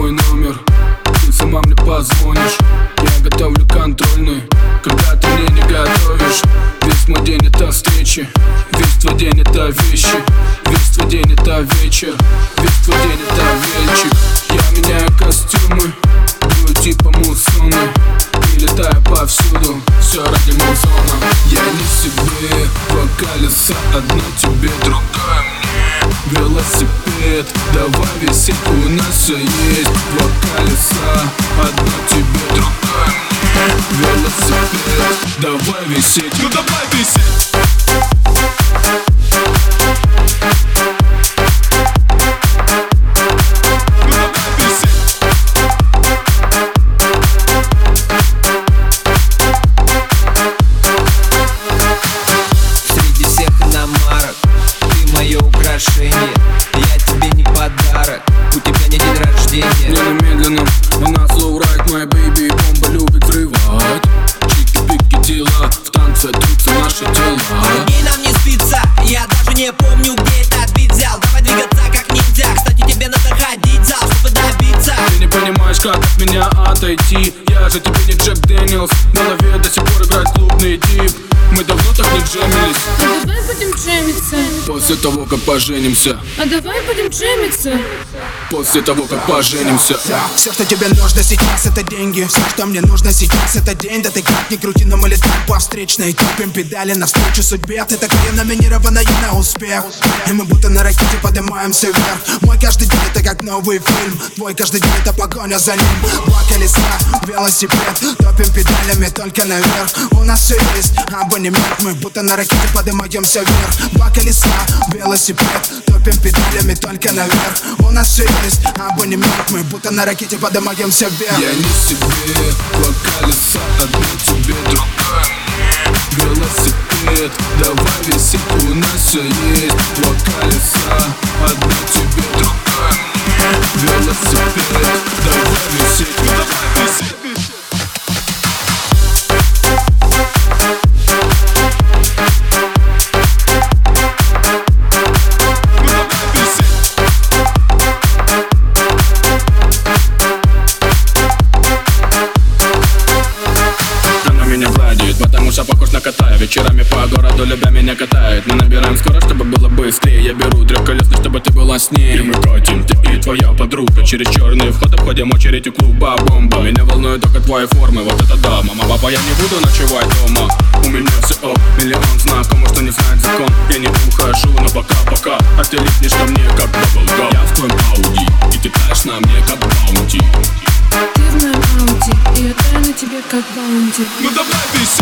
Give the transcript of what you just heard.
мой номер, ты сама мне позвонишь. Я готовлю контрольный, когда ты мне не готовишь. Весь мой день это встречи, весь твой день это вещи, весь твой день это вечер, весь твой день это вечер. Я меняю костюмы, бью типа муссоны и летаю повсюду, все ради музона. Я не себе, два колеса, одно тебе, другое мне. Велосипед, давай висеть, у нас все есть. Два колеса, одно тебе, другое мне. Велосипед, давай висеть, ну давай висеть. Я тебе не подарок, у тебя не день рождения. Не на медленном, у нас лоурайд, моя бэйби, бомба любит взрывать. Чики-пики дела, в танце трутся наши тела. И нам не спится, я даже не помню, где этот бит взял. Давай двигаться как ниндзя, кстати, тебе надо ходить в зал, чтобы добиться. Ты не понимаешь, как от меня отойти. Я же тебе не Джек Дэниелс, в голове до сих пор играет клубный дип. Мы давно так не джемились. А давай будем джемиться после того, как поженимся. А давай будем джемиться после того, как поженимся. Все, что тебе нужно сейчас, это деньги. Все, что мне нужно сейчас, это день. Да ты как ни крути, но мы летаем по встречной. Топим педали навстречу судьбе. Ты такая номинированная на успех. И мы будто на ракете поднимаемся вверх. Мой каждый день это как новый фильм. Твой каждый день это погоня за ним. Два колеса, велосипед. Топим педалями только наверх. У нас все есть абонемент. Мы будто на ракете поднимаемся вверх. Два колеса, велосипед. Топим педалями только наверх. У нас все есть абонемент. Мы будто на ракете поднимаемся вверх. Я не себе, два колеса, одно тебе, другое мне. Велосипед, давай висеть, у нас все есть. Два колеса, одно тебе, другое мне. Велосипед, давай висеть, ну давай висеть. Потому что похож на кота. Вечерами по городу любя меня катает. Мы набираем скорость, чтобы было быстрее. Я беру трехколесный, чтобы ты была с ней. И мы катим, ты и твоя подруга. Через черный вход обходим очередь у клуба бомба. Меня волнует только твои формы, вот это да. Мама, папа, я не буду ночевать дома. У меня все миллион знакомых, что не знает закон. Я не ухожу, но пока-пока. А ты липнешь ко мне, как баблгам. Я в твоем ауди, и ты таешь на мне, как баунти. Ты в моем ауди, и я таю на тебе как баунти. Ну давай висеть.